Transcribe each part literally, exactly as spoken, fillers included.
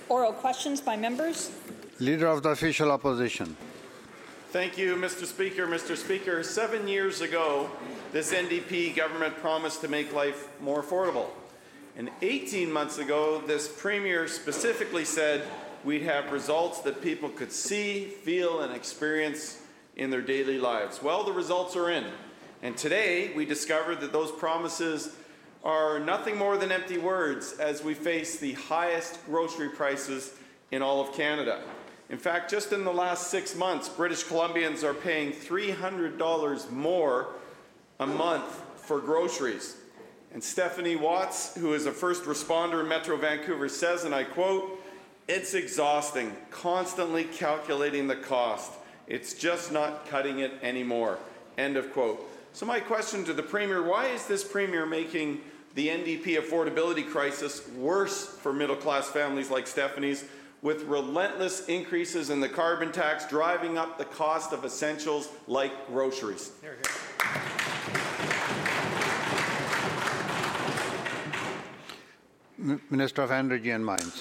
Oral questions by members. Leader of the Official Opposition. Thank you, Mister Speaker. Mister Speaker, seven years ago, this N D P government promised to make life more affordable. And eighteen months ago, this Premier specifically said we'd have results that people could see, feel, and experience in their daily lives. Well, the results are in. And today, we discovered that those promises are nothing more than empty words as we face the highest grocery prices in all of Canada. In fact, just in the last six months, British Columbians are paying three hundred dollars more a month for groceries. And Stephanie Watts, who is a first responder in Metro Vancouver, says, and I quote, "It's exhausting, constantly calculating the cost. It's just not cutting it anymore." End of quote. So my question to the Premier, why is this Premier making the N D P affordability crisis worse for middle-class families like Stephanie's, with relentless increases in the carbon tax driving up the cost of essentials like groceries? Here, here. Minister of Energy and Mines.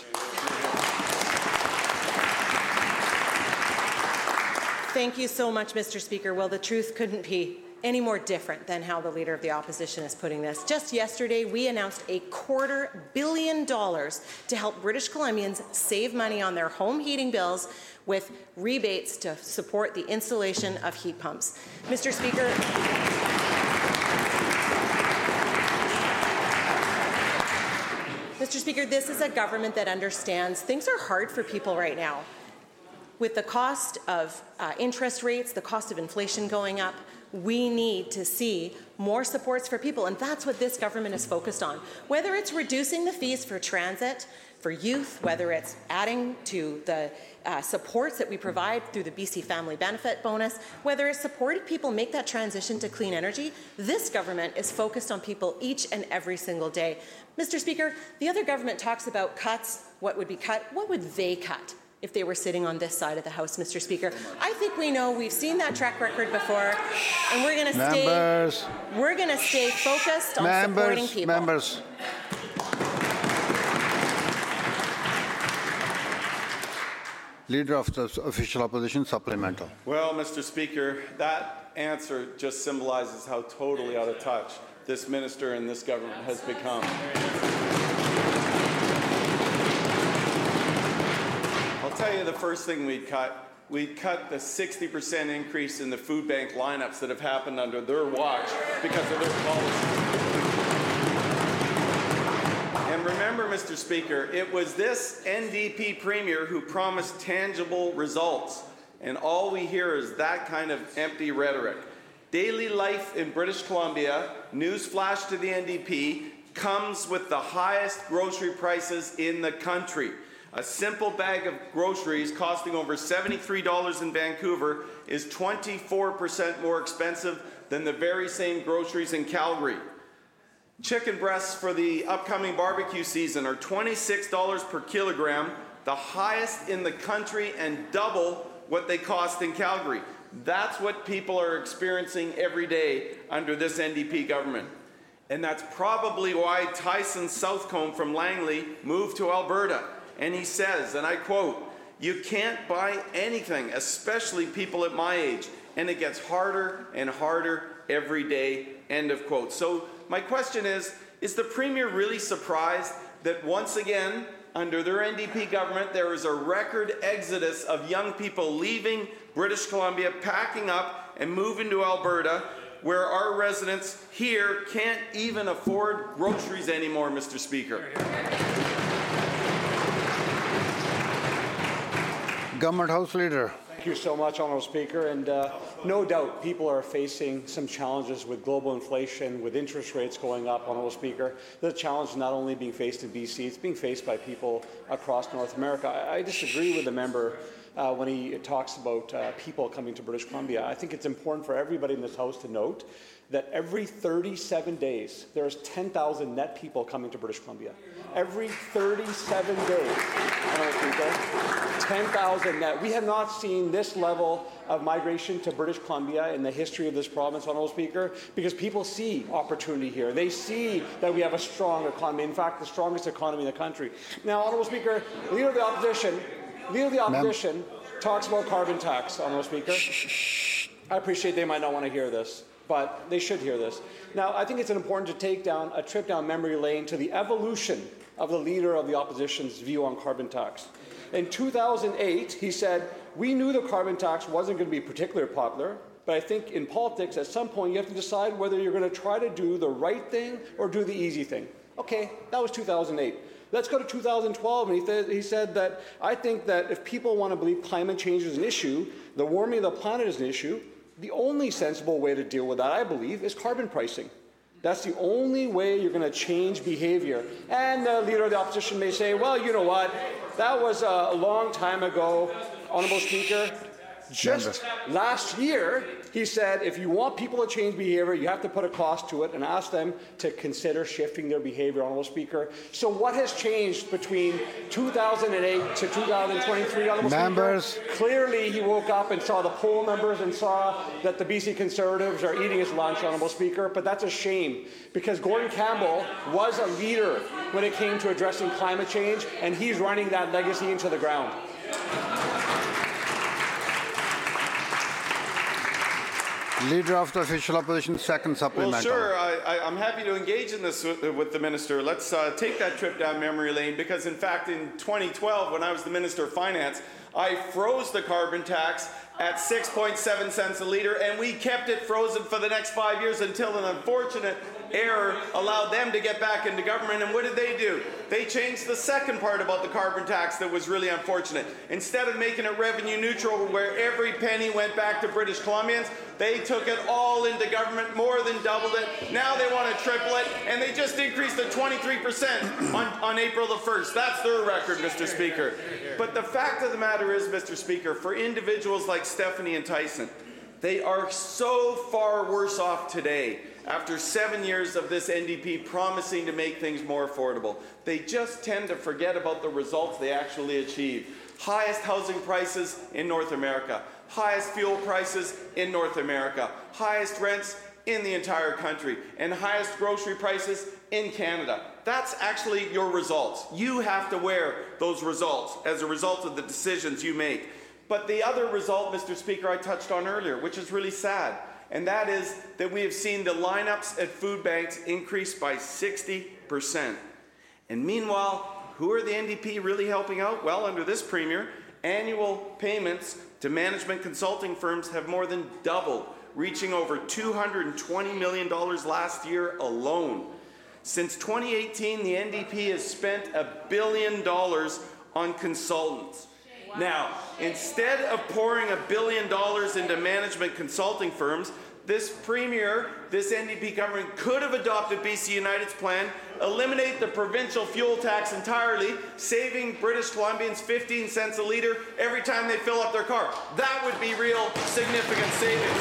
Thank you so much, Mister Speaker. Well, the truth couldn't be any more different than how the Leader of the Opposition is putting this. Just yesterday, we announced a quarter billion dollars to help British Columbians save money on their home heating bills with rebates to support the installation of heat pumps. Mister Speaker, Mister Speaker, this is a government that understands things are hard for people right now. With the cost of uh, interest rates, the cost of inflation going up, we need to see more supports for people, and that's what this government is focused on. Whether it's reducing the fees for transit, for youth, whether it's adding to the uh, supports that we provide through the B C Family Benefit Bonus, whether it's supporting people make that transition to clean energy, this government is focused on people each and every single day. Mister Speaker, the other government talks about cuts, what would be cut, what would they cut if they were sitting on this side of the House, Mister Speaker? I think we know, we've seen that track record before, and we're going to stay we're going to stay focused on members, supporting people. Members. Leader of the Official Opposition, supplemental. Well, Mister Speaker, that answer just symbolizes how totally out of touch this minister and this government has become. I'll tell you the first thing we'd cut. We'd cut the sixty percent increase in the food bank lineups that have happened under their watch because of their policy. And remember, Mister Speaker, it was this N D P Premier who promised tangible results, and all we hear is that kind of empty rhetoric. Daily life in British Columbia, newsflash to the N D P, comes with the highest grocery prices in the country. A simple bag of groceries costing over seventy-three dollars in Vancouver is twenty-four percent more expensive than the very same groceries in Calgary. Chicken breasts for the upcoming barbecue season are twenty-six dollars per kilogram, the highest in the country and double what they cost in Calgary. That's what people are experiencing every day under this N D P government. And that's probably why Tyson Southcombe from Langley moved to Alberta. And he says, and I quote, "You can't buy anything, especially people at my age, and it gets harder and harder every day," end of quote. So my question is, is the Premier really surprised that once again, under their N D P government, there is a record exodus of young people leaving British Columbia, packing up and moving to Alberta, where our residents here can't even afford groceries anymore, Mister Speaker? Government House Leader. Thank you so much, Honourable Speaker. And uh, no doubt people are facing some challenges with global inflation, with interest rates going up, Honourable Speaker. The challenge is not only being faced in B C, it's being faced by people across North America. I, I disagree with the member uh, when he talks about uh, people coming to British Columbia. I think it's important for everybody in this House to note that every thirty-seven days, there's ten thousand net people coming to British Columbia. Every thirty-seven days, Honourable Speaker, ten thousand net. We have not seen this level of migration to British Columbia in the history of this province, Honourable Speaker, because people see opportunity here. They see that we have a strong economy, in fact, the strongest economy in the country. Now, Honourable Speaker, Leader of the Opposition, Leader of the Opposition talks about carbon tax, Honourable Speaker. I appreciate they might not want to hear this, but they should hear this. Now, I think it's important to take down a trip down memory lane to the evolution of the Leader of the Opposition's view on carbon tax. In two thousand eight, he said, we knew the carbon tax wasn't going to be particularly popular, but I think in politics, at some point, you have to decide whether you're going to try to do the right thing or do the easy thing. Okay, that was two thousand eight. Let's go to two thousand twelve, and he, th he said that, I think that if people want to believe climate change is an issue, the warming of the planet is an issue, the only sensible way to deal with that, I believe, is carbon pricing. That's the only way you're going to change behavior. And the Leader of the Opposition may say, well, you know what, that was a long time ago, Honourable Speaker. Just last year, he said, if you want people to change behavior, you have to put a cost to it and ask them to consider shifting their behavior, Honourable Speaker. So what has changed between two thousand eight to two thousand twenty-three, Honourable Members. Speaker? Clearly, he woke up and saw the poll numbers and saw that the B C Conservatives are eating his lunch, Honourable Speaker, but that's a shame, because Gordon Campbell was a leader when it came to addressing climate change, and he's running that legacy into the ground. Leader of the Official Opposition, second Well, supplemental. sure. I, I, I'm happy to engage in this with, with the minister. Let's uh, take that trip down memory lane, because, in fact, in twenty twelve, when I was the Minister of Finance, I froze the carbon tax at six point seven cents a litre, and we kept it frozen for the next five years until an unfortunate error allowed them to get back into government. And what did they do? They changed the second part about the carbon tax that was really unfortunate. Instead of making it revenue neutral, where every penny went back to British Columbians, they took it all into government, more than doubled it. Now they want to triple it, and they just increased it twenty-three percent on, on April the first. That's their record, Mister Speaker. But the fact of the matter is, Mister Speaker, for individuals like Stephanie and Tyson, they are so far worse off today after seven years of this N D P promising to make things more affordable. They just tend to forget about the results they actually achieve. Highest housing prices in North America, highest fuel prices in North America, highest rents in the entire country, and highest grocery prices in Canada. That's actually your results. You have to wear those results as a result of the decisions you make. But the other result, Mister Speaker, I touched on earlier, which is really sad, and that is that we have seen the lineups at food banks increase by sixty percent. And meanwhile, who are the N D P really helping out? Well, under this Premier, annual payments to management consulting firms have more than doubled, reaching over two hundred twenty million dollars last year alone. Since twenty eighteen, the N D P has spent a billion dollars on consultants. Now, instead of pouring a billion dollars into management consulting firms, this Premier, this N D P government could have adopted B C United's plan, eliminate the provincial fuel tax entirely, saving British Columbians fifteen cents a litre every time they fill up their car. That would be real significant savings.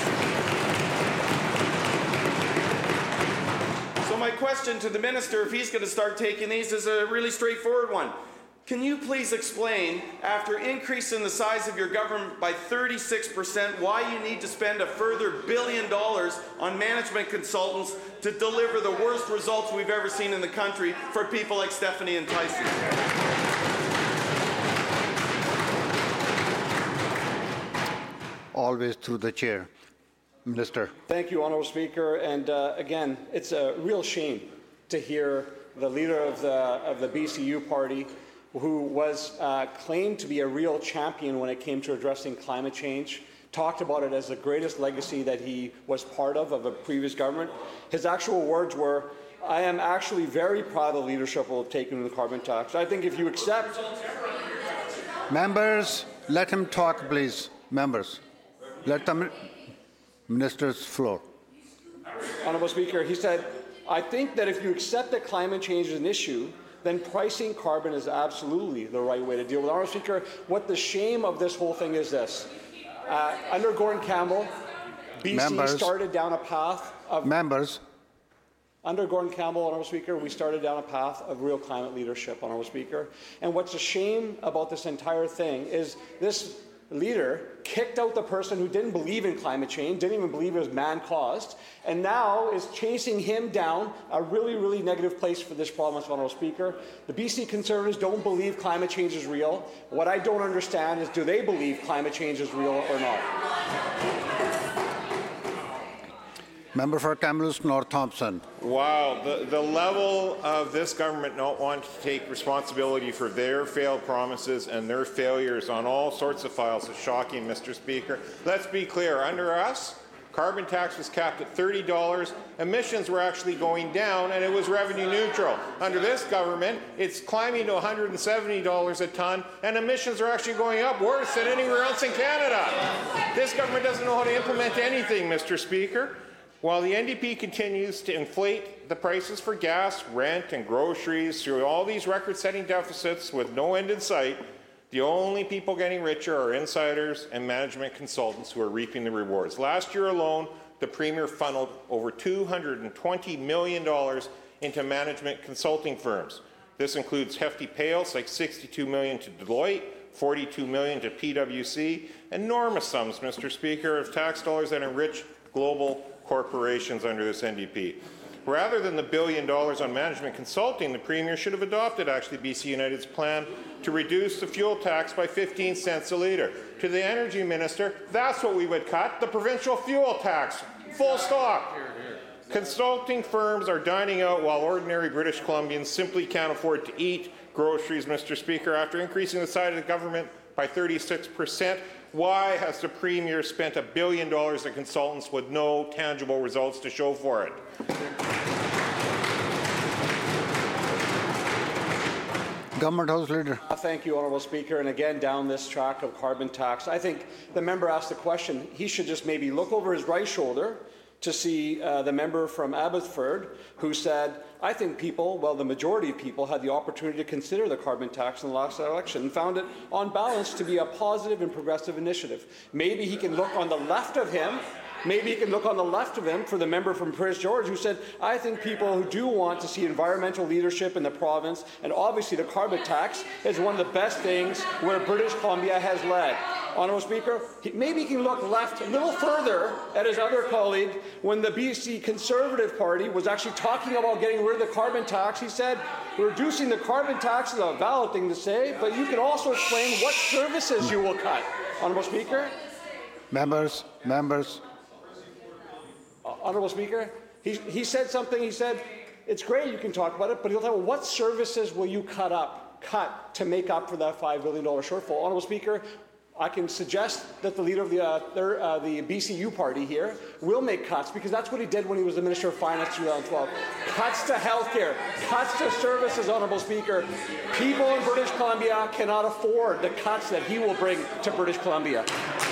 So my question to the minister, if he's going to start taking these, is a really straightforward one. Can you please explain, after increasing the size of your government by thirty-six percent, why you need to spend a further billion dollars on management consultants to deliver the worst results we've ever seen in the country for people like Stephanie and Tyson? Always through the chair. Minister. Thank you, Honourable Speaker. And uh, again, it's a real shame to hear the leader of the, of the B C U party, who was uh, claimed to be a real champion when it came to addressing climate change, talked about it as the greatest legacy that he was part of, of a previous government. His actual words were, I am actually very proud of the leadership we've taken in the carbon tax. I think if you accept... Members, let him talk, please. Members, let the minister's floor. Honourable Speaker, he said, I think that if you accept that climate change is an issue, then pricing carbon is absolutely the right way to deal with it. Honourable Speaker, what the shame of this whole thing is this. Uh, under Gordon Campbell, B C Members. started down a path of... Members, Under Gordon Campbell, Honourable Speaker, we started down a path of real climate leadership, Honourable Speaker. And what's a shame about this entire thing is this leader kicked out the person who didn't believe in climate change, didn't even believe it was man-caused, and now is chasing him down a really, really negative place for this province, Honourable Speaker. The B C Conservatives don't believe climate change is real. What I don't understand is, do they believe climate change is real or not? Member for Kamloops North Thompson. Wow, the, the level of this government not wanting to take responsibility for their failed promises and their failures on all sorts of files is shocking, Mister Speaker. Let's be clear, under us, carbon tax was capped at thirty dollars, emissions were actually going down, and it was revenue neutral. Under this government, it's climbing to one hundred seventy dollars a tonne, and emissions are actually going up worse than anywhere else in Canada. This government doesn't know how to implement anything, Mister Speaker. While the N D P continues to inflate the prices for gas, rent, and groceries through all these record-setting deficits with no end in sight, the only people getting richer are insiders and management consultants who are reaping the rewards. Last year alone, the Premier funneled over two hundred twenty million dollars into management consulting firms. This includes hefty payouts like sixty-two million dollars to Deloitte, forty-two million dollars to P W C, enormous sums, Mister Speaker, of tax dollars that enrich global corporations under this N D P. Rather than the billion dollars on management consulting, the Premier should have adopted actually B C United's plan to reduce the fuel tax by fifteen cents a litre. To the Energy Minister, that's what we would cut, the provincial fuel tax. Full stop. Consulting firms are dining out while ordinary British Columbians simply can't afford to eat groceries, Mister Speaker, after increasing the size of the government by thirty-six percent. Why has the Premier spent a billion dollars on consultants with no tangible results to show for it? Government House Leader. Thank you, Honourable Speaker. And again, down this track of carbon tax, I think the member asked the question. He should just maybe look over his right shoulder to see uh, the member from Abbotsford who said, I think people, well, the majority of people had the opportunity to consider the carbon tax in the last election and found it, on balance, to be a positive and progressive initiative. Maybe he can look on the left of him Maybe you can look on the left of him for the member from Prince George who said, I think people who do want to see environmental leadership in the province, and obviously the carbon tax is one of the best things where British Columbia has led. Honourable Speaker, maybe he can look left a little further at his other colleague. When the B C Conservative Party was actually talking about getting rid of the carbon tax, he said, reducing the carbon tax is a valid thing to say, but you can also explain what services you will cut. Honourable Speaker. Members, members. Uh, Honourable Speaker, he, he said something, he said, it's great you can talk about it, but he'll tell me, what services will you cut up, cut to make up for that five billion dollars shortfall? Honourable Speaker, I can suggest that the leader of the, uh, their, uh, the B C U party here will make cuts, because that's what he did when he was the Minister of Finance in twenty twelve. Cuts to health care, cuts to services, Honourable Speaker. People in British Columbia cannot afford the cuts that he will bring to British Columbia.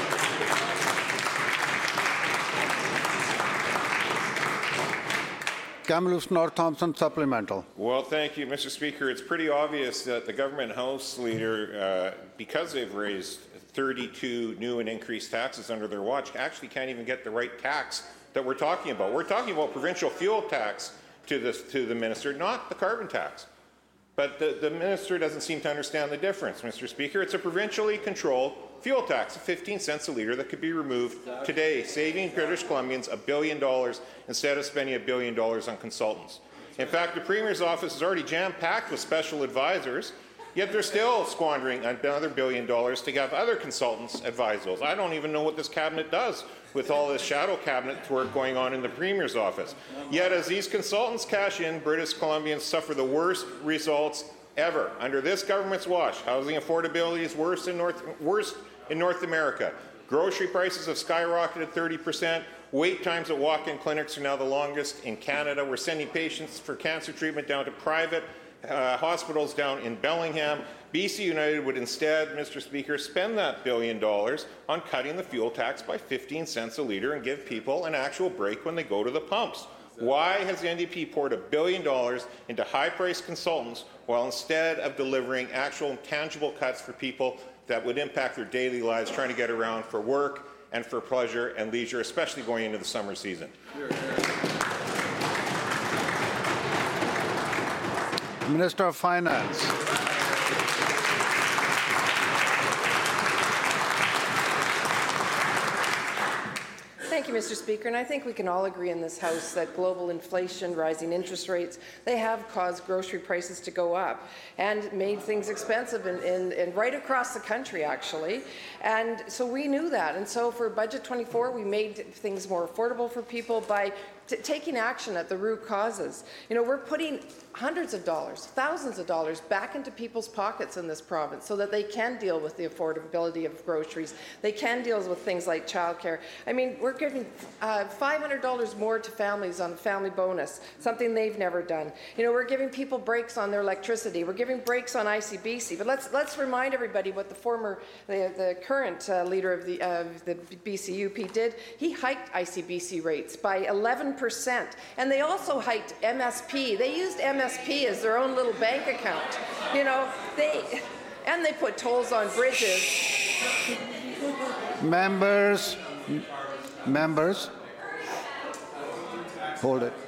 Kamloops North Thompson supplemental. Well, thank you, Mister Speaker. It's pretty obvious that the government House leader, uh, because they've raised thirty-two new and increased taxes under their watch, actually can't even get the right tax that we're talking about. We're talking about provincial fuel tax to, this, to the minister, not the carbon tax. But the, the minister doesn't seem to understand the difference, Mister Speaker. It's a provincially controlled fuel tax of fifteen cents a litre that could be removed today, saving British Columbians a billion dollars instead of spending a billion dollars on consultants. In fact, the Premier's office is already jam-packed with special advisors, yet they're still squandering another billion dollars to have other consultants advise those. I don't even know what this cabinet does with all this shadow cabinet work going on in the Premier's office. Yet as these consultants cash in, British Columbians suffer the worst results ever. Under this government's watch, housing affordability is worse in North, worst in North America. Grocery prices have skyrocketed thirty percent. Wait times at walk-in clinics are now the longest in Canada. We're sending patients for cancer treatment down to private uh, hospitals down in Bellingham. B C United would instead, Mister Speaker, spend that billion dollars on cutting the fuel tax by fifteen cents a litre and give people an actual break when they go to the pumps. Why has the N D P poured a billion dollars into high-priced consultants while instead of delivering actual tangible cuts for people that would impact their daily lives trying to get around for work and for pleasure and leisure, especially going into the summer season? Minister of Finance. Thank you, Mister Speaker. And I think we can all agree in this House that global inflation, rising interest rates, they have caused grocery prices to go up and made things expensive in, in, in right across the country, actually. And so we knew that. And so for Budget twenty-four, we made things more affordable for people by t taking action at the root causes. You know, we're putting hundreds of dollars, thousands of dollars back into people's pockets in this province so that they can deal with the affordability of groceries. They can deal with things like childcare. I mean, we're giving uh, five hundred dollars more to families on the family bonus, something they've never done. You know, we're giving people breaks on their electricity. We're giving breaks on I C B C. But let's let's remind everybody what the former, the, the current uh, leader of the uh, the B C U P did. He hiked I C B C rates by eleven percent, and they also hiked M S P. They used M S P as their own little bank account. You know, they and they put tolls on bridges. Members, members, hold it.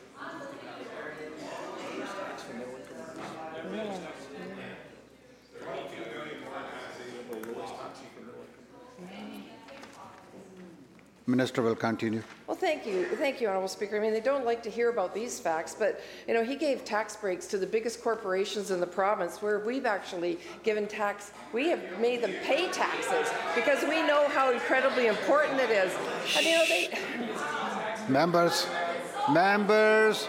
Minister will continue. Well, thank you. Thank you, Honourable Speaker. I mean, they don't like to hear about these facts, but, you know, he gave tax breaks to the biggest corporations in the province where we've actually given tax, we have made them pay taxes because we know how incredibly important it is. And, you know, they... Members, members,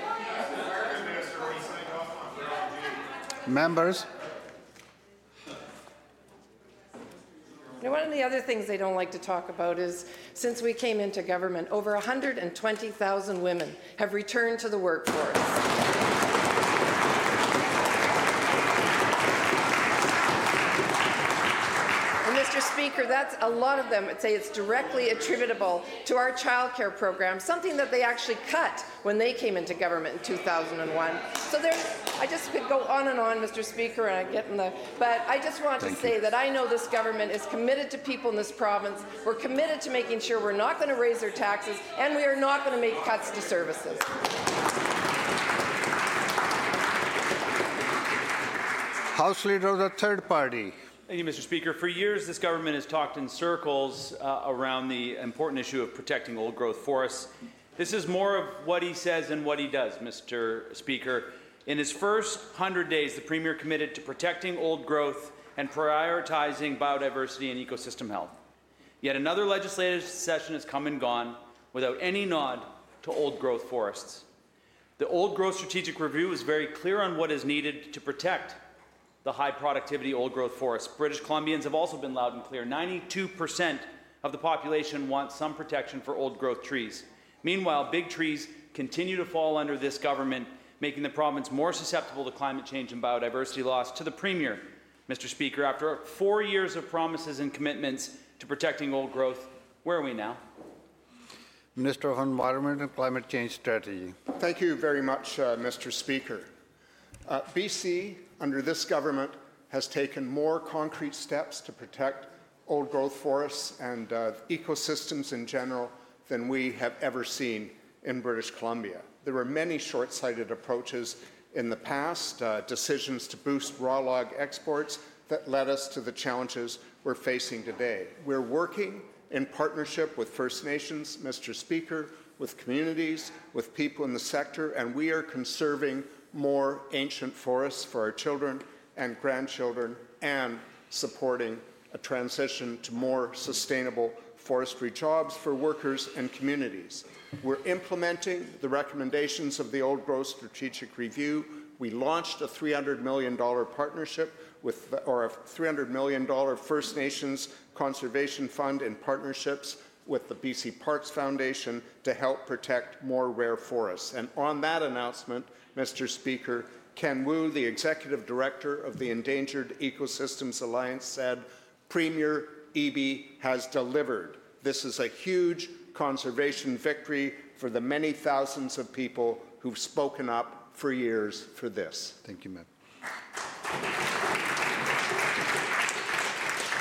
members. Now, one of the other things they don't like to talk about is, since we came into government, over one hundred twenty thousand women have returned to the workforce. And Mister Speaker, that's a lot of them would say it's directly attributable to our childcare program, something that they actually cut when they came into government in two thousand one. So there's, I just could go on and on, Mister Speaker, and I get in the, but I just want Thank to say you. that I know this government is committed to people in this province. We're committed to making sure we're not going to raise their taxes, and we are not going to make cuts to services. House Leader of the Third Party. Thank you, Mister Speaker. For years, this government has talked in circles uh, around the important issue of protecting old-growth forests. This is more of what he says and what he does, Mister Speaker. In his first one hundred days, the Premier committed to protecting old growth and prioritizing biodiversity and ecosystem health. Yet another legislative session has come and gone without any nod to old-growth forests. The old-growth strategic review is very clear on what is needed to protect the high-productivity old-growth forests. British Columbians have also been loud and clear. ninety-two percent of the population want some protection for old-growth trees. Meanwhile, big trees continue to fall under this government, making the province more susceptible to climate change and biodiversity loss. To the Premier, Mister Speaker, after four years of promises and commitments to protecting old growth, where are we now? Minister of Environment and Climate Change Strategy. Thank you very much, uh, Mister Speaker. Uh, B C, under this government, has taken more concrete steps to protect old-growth forests and uh, ecosystems in general than we have ever seen in British Columbia. There were many short-sighted approaches in the past, uh, decisions to boost raw log exports that led us to the challenges we're facing today. We're working in partnership with First Nations, Mister Speaker, with communities, with people in the sector, and we are conserving more ancient forests for our children and grandchildren and supporting a transition to more sustainable forestry jobs for workers and communities. We're implementing the recommendations of the Old Growth Strategic Review. We launched a three hundred million dollars partnership with, or a three hundred million dollars First Nations Conservation Fund in partnerships with the B C Parks Foundation to help protect more rare forests. And on that announcement, Mister Speaker, Ken Wu, the Executive Director of the Endangered Ecosystems Alliance, said, Premier Eby has delivered. This is a huge conservation victory for the many thousands of people who've spoken up for years for this. Thank you, ma'am.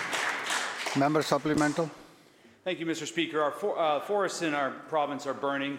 Member supplemental. Thank you, Mister Speaker. Our for, uh, forests in our province are burning.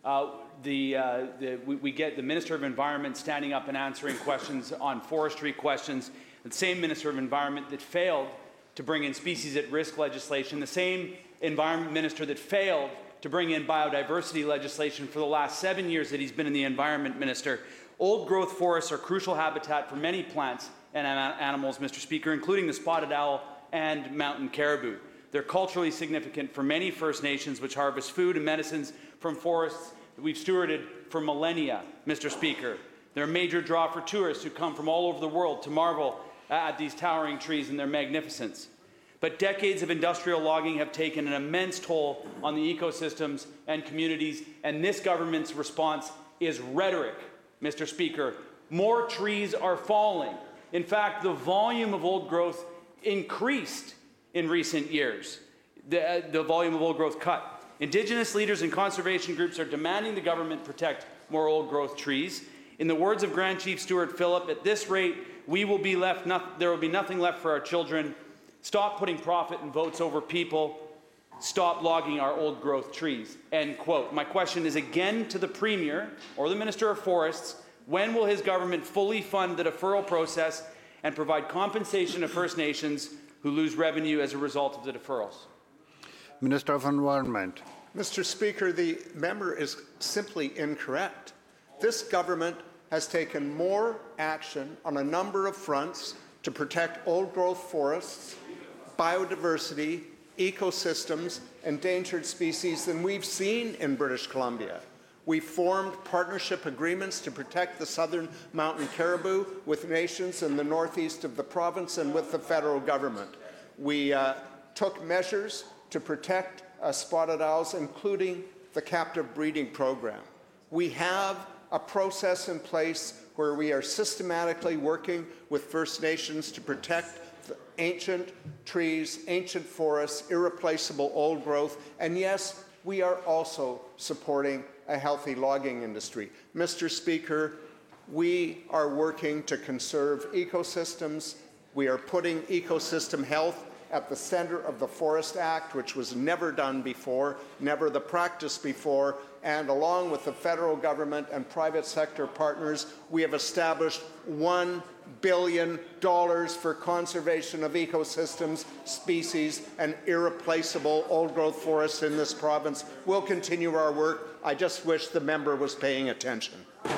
Uh, the, uh, the, we, we get the Minister of Environment standing up and answering questions on forestry questions, the same Minister of Environment that failed to bring in species at risk legislation, the same Environment Minister that failed to bring in biodiversity legislation for the last seven years that he's been in the Environment Minister. Old growth forests are crucial habitat for many plants and animals, Mister Speaker, including the spotted owl and mountain caribou. They're culturally significant for many First Nations which harvest food and medicines from forests that we've stewarded for millennia, Mister Speaker. They're a major draw for tourists who come from all over the world to marvel at these towering trees and their magnificence. But decades of industrial logging have taken an immense toll on the ecosystems and communities, and this government's response is rhetoric, Mister Speaker. More trees are falling. In fact, the volume of old growth increased in recent years. The, uh, the volume of old growth cut. Indigenous leaders and conservation groups are demanding the government protect more old growth trees. In the words of Grand Chief Stuart Phillip, at this rate, we will be left no- there will be nothing left for our children. Stop putting profit and votes over people. Stop logging our old growth trees. End quote. My question is again to the Premier or the Minister of Forests, when will his government fully fund the deferral process and provide compensation to First Nations who lose revenue as a result of the deferrals? Minister of Environment. Mister Speaker, the member is simply incorrect. This government has taken more action on a number of fronts to protect old-growth forests, biodiversity, ecosystems, endangered species than we've seen in British Columbia. We formed partnership agreements to protect the southern mountain caribou with nations in the northeast of the province and with the federal government. We uh, took measures to protect uh, spotted owls, including the captive breeding program. We have a process in place where we are systematically working with First Nations to protect the ancient trees, ancient forests, irreplaceable old growth, and yes, we are also supporting a healthy logging industry. Mister Speaker, we are working to conserve ecosystems. We are putting ecosystem health at the center of the Forest Act, which was never done before, never the practice before, and along with the federal government and private sector partners, we have established one billion dollars for conservation of ecosystems, species, and irreplaceable old-growth forests in this province. We'll continue our work. I just wish the member was paying attention.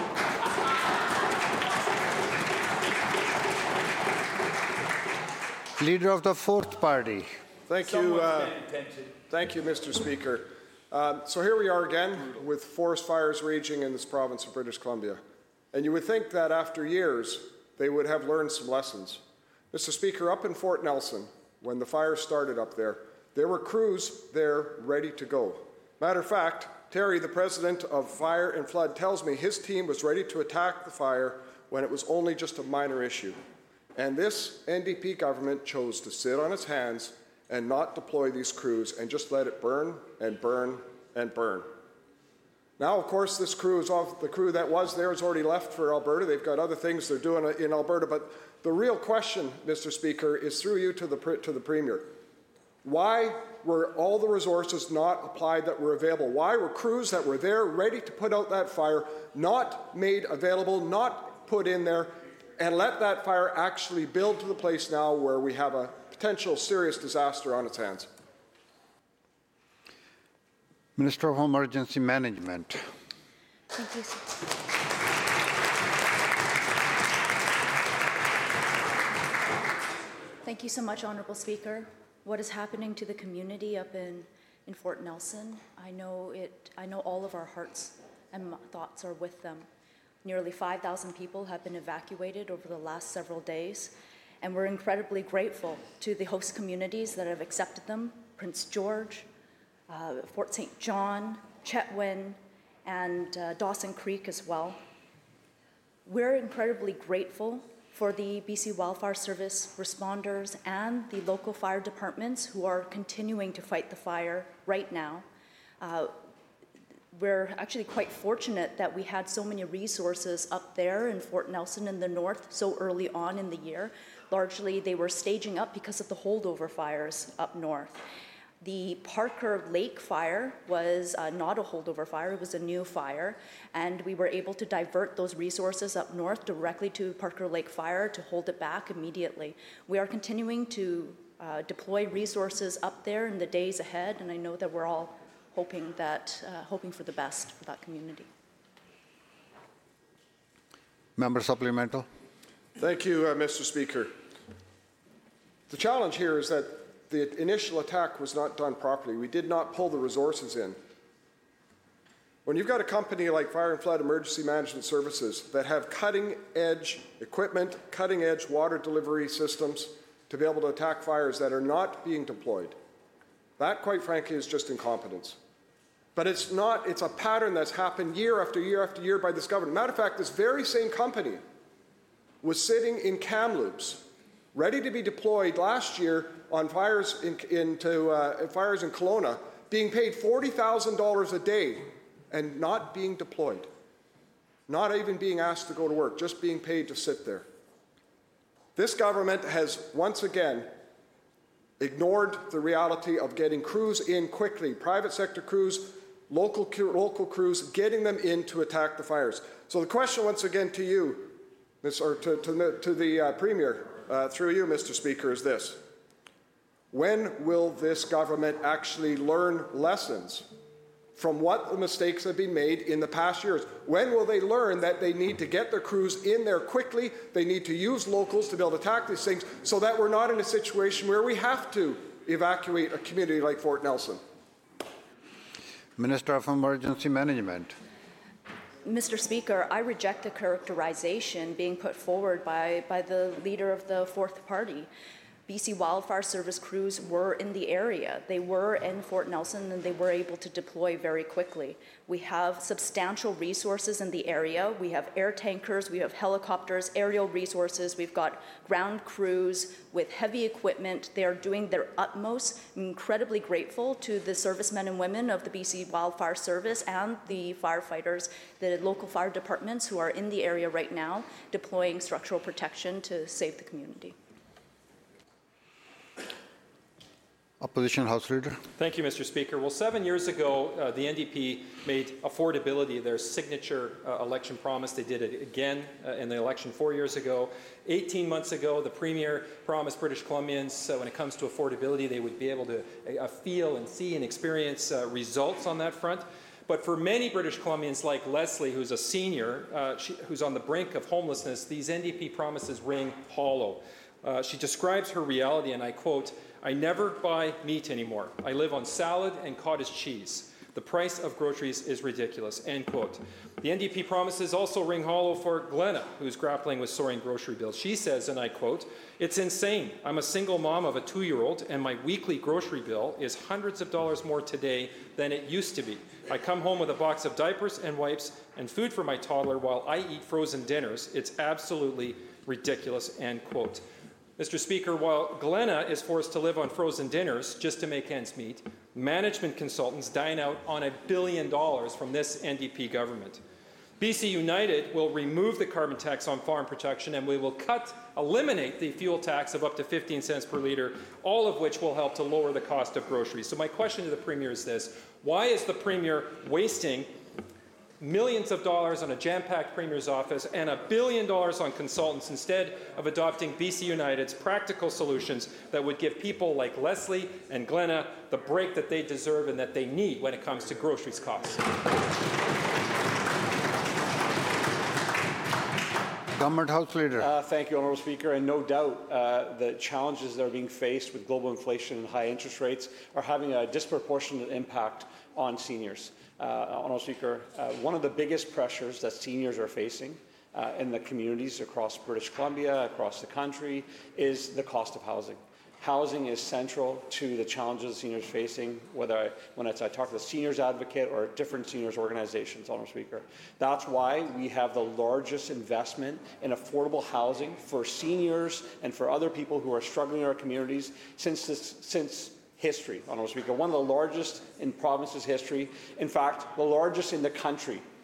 Leader of the Fourth Party. Thank you, uh, thank you, Mister Speaker. Um, so here we are again with forest fires raging in this province of British Columbia. And you would think that after years, they would have learned some lessons. Mister Speaker, up in Fort Nelson, when the fire started up there, there were crews there ready to go. Matter of fact, Terry, the president of Fire and Flood, tells me his team was ready to attack the fire when it was only just a minor issue. And this N D P government chose to sit on its hands and not deploy these crews and just let it burn and burn and burn. Now, of course, this crew is off. The crew that was there has already left for Alberta. They've got other things they're doing in Alberta. But the real question, Mister Speaker, is through you to the, to the Premier. Why were all the resources not applied that were available? Why were crews that were there ready to put out that fire not made available, not put in there, and let that fire actually build to the place now where we have a potential serious disaster on its hands? Minister of Emergency Management. Thank you, sir. Thank you so much, Honourable Speaker. What is happening to the community up in, in Fort Nelson, I know it. I know all of our hearts and thoughts are with them. Nearly five thousand people have been evacuated over the last several days, and we're incredibly grateful to the host communities that have accepted them, Prince George, uh, Fort Saint John, Chetwynd, and uh, Dawson Creek as well. We're incredibly grateful for the B C Wildfire Service responders and the local fire departments who are continuing to fight the fire right now. Uh, We're actually quite fortunate that we had so many resources up there in Fort Nelson in the north so early on in the year. Largely, they were staging up because of the holdover fires up north. The Parker Lake fire was uh, not a holdover fire, it was a new fire, and we were able to divert those resources up north directly to Parker Lake fire to hold it back immediately. We are continuing to uh, deploy resources up there in the days ahead, and I know that we're all hoping, that, uh, hoping for the best for that community. Member supplemental. Thank you, uh, Mister Speaker. The challenge here is that the initial attack was not done properly. We did not pull the resources in. When you've got a company like Fire and Flood Emergency Management Services that have cutting-edge equipment, cutting-edge water delivery systems to be able to attack fires that are not being deployed, that, quite frankly, is just incompetence. But it's not, it's a pattern that's happened year after year after year by this government. Matter of fact, this very same company was sitting in Kamloops, ready to be deployed last year on fires in, into uh, fires in Kelowna, being paid forty thousand dollars a day and not being deployed. Not even being asked to go to work, just being paid to sit there. This government has once again ignored the reality of getting crews in quickly, private sector crews, local, local crews, getting them in to attack the fires. So the question once again to you, or to, to, to the uh, Premier, uh, through you, Mister Speaker, is this. When will this government actually learn lessons from what the mistakes have been made in the past years? When will they learn that they need to get their crews in there quickly, they need to use locals to be able to attack these things so that we're not in a situation where we have to evacuate a community like Fort Nelson? Minister of Emergency Management. Mister Speaker, I reject the characterization being put forward by, by the leader of the fourth party. B C Wildfire Service crews were in the area. They were in Fort Nelson and they were able to deploy very quickly. We have substantial resources in the area. We have air tankers, we have helicopters, aerial resources, we've got ground crews with heavy equipment. They are doing their utmost. I'm incredibly grateful to the servicemen and women of the B C Wildfire Service and the firefighters, the local fire departments who are in the area right now deploying structural protection to save the community. Opposition House Leader. Thank you, Mister Speaker. Well, seven years ago, uh, the N D P made affordability their signature uh, election promise. They did it again uh, in the election four years ago. eighteen months ago, the Premier promised British Columbians uh, when it comes to affordability, they would be able to uh, feel and see and experience uh, results on that front. But for many British Columbians like Leslie, who's a senior, uh, she, who's on the brink of homelessness, these N D P promises ring hollow. Uh, she describes her reality, and I quote, "I never buy meat anymore. I live on salad and cottage cheese. The price of groceries is ridiculous," end quote. The N D P promises also ring hollow for Glenna, who's grappling with soaring grocery bills. She says, and I quote, "It's insane. I'm a single mom of a two-year-old, and my weekly grocery bill is hundreds of dollars more today than it used to be. I come home with a box of diapers and wipes and food for my toddler while I eat frozen dinners. It's absolutely ridiculous," end quote. Mister Speaker, while Glenna is forced to live on frozen dinners just to make ends meet, management consultants dine out on a billion dollars from this N D P government. B C United will remove the carbon tax on farm protection, and we will cut, eliminate the fuel tax of up to fifteen cents per litre, all of which will help to lower the cost of groceries. So my question to the Premier is this: why is the Premier wasting millions of dollars on a jam-packed Premier's office and a billion dollars on consultants instead of adopting B C United's practical solutions that would give people like Leslie and Glenna the break that they deserve and that they need when it comes to groceries costs? Government House Leader. Uh, thank you, Honourable Speaker. And no doubt uh, the challenges that are being faced with global inflation and high interest rates are having a disproportionate impact on seniors. Uh, Honourable Speaker, uh, one of the biggest pressures that seniors are facing uh, in the communities across British Columbia, across the country, is the cost of housing. Housing is central to the challenges seniors facing, whether I, when it's, I talk to the Seniors Advocate or different seniors organizations, Honourable Speaker. That's why we have the largest investment in affordable housing for seniors and for other people who are struggling in our communities since this, since history, Honourable Speaker. One of the largest in province's history. In fact, the largest in the country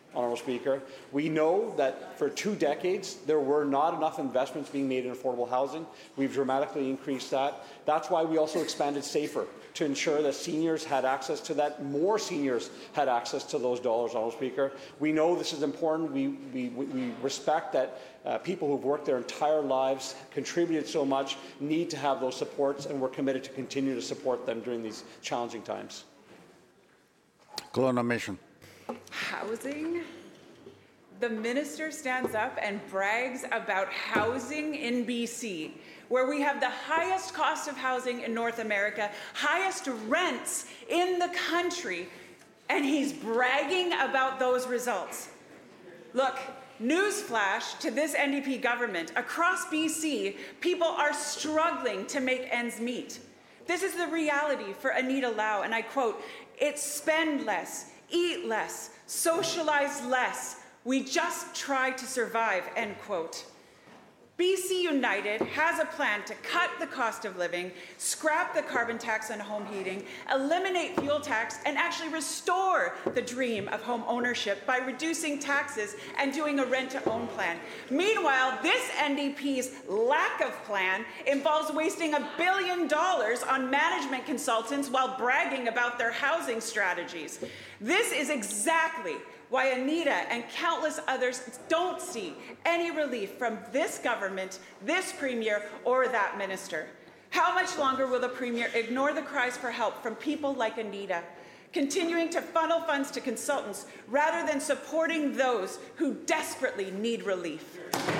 Honourable Speaker. We know that for two decades there were not enough investments being made in affordable housing. We've dramatically increased that. That's why we also expanded SAFER to ensure that seniors had access to that, more seniors had access to those dollars, Honourable Speaker. We know this is important. We, we, we respect that uh, people who've worked their entire lives, contributed so much, need to have those supports, and we're committed to continue to support them during these challenging times. Kelowna Mission. Housing? The minister stands up and brags about housing in B C, where we have the highest cost of housing in North America, highest rents in the country, and he's bragging about those results. Look, newsflash to this N D P government. Across B C, people are struggling to make ends meet. This is the reality for Anita Lau, and I quote, "It's spend less, eat less, socialize less. We just try to survive," end quote. B C United has a plan to cut the cost of living, scrap the carbon tax on home heating, eliminate fuel tax, and actually restore the dream of home ownership by reducing taxes and doing a rent-to-own plan. Meanwhile, this N D P's lack of plan involves wasting a billion dollars on management consultants while bragging about their housing strategies. This is exactly why Anita and countless others don't see any relief from this government, this premier, or that minister. How much longer will the premier ignore the cries for help from people like Anita, continuing to funnel funds to consultants rather than supporting those who desperately need relief?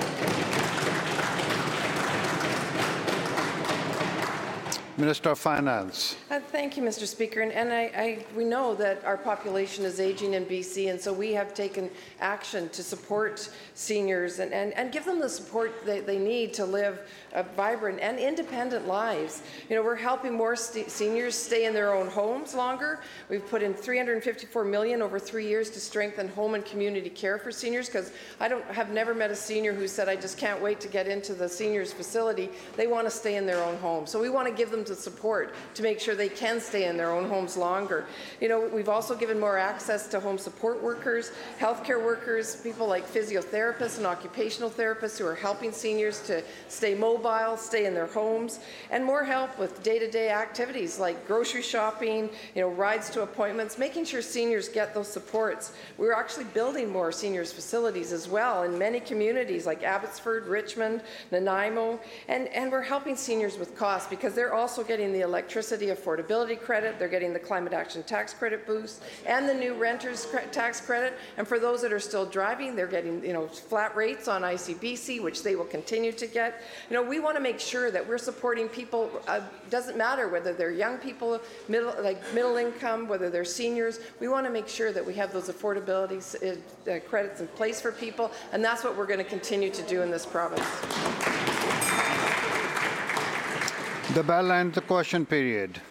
Minister of Finance. Uh, thank you, Mister Speaker. And, and I, I, we know that our population is aging in B C, and so we have taken action to support seniors and, and, and give them the support they, they need to live a vibrant and independent lives. You know, we're helping more st seniors stay in their own homes longer. We've put in three hundred fifty-four million dollars over three years to strengthen home and community care for seniors, because I don't have never met a senior who said, "I just can't wait to get into the seniors facility." They want to stay in their own home. So we want to give them the support to make sure they can stay in their own homes longer. You know, we've also given more access to home support workers, healthcare workers, people like physiotherapists and occupational therapists who are helping seniors to stay mobile, stay in their homes, and more help with day-to-day activities like grocery shopping, you know, rides to appointments, making sure seniors get those supports. We're actually building more seniors facilities as well in many communities like Abbotsford, Richmond, Nanaimo, and, and we're helping seniors with costs because they're also getting the electricity affordability credit, they're getting the climate action tax credit boost, and the new renters tax credit. And for those that are still driving, they're getting, you know, flat rates on I C B C, which they will continue to get. You know, we want to make sure that we're supporting people. Uh, doesn't matter whether they're young people, middle, like middle income, whether they're seniors. We want to make sure that we have those affordability uh, credits in place for people, and that's what we're going to continue to do in this province. The bell ends the question period.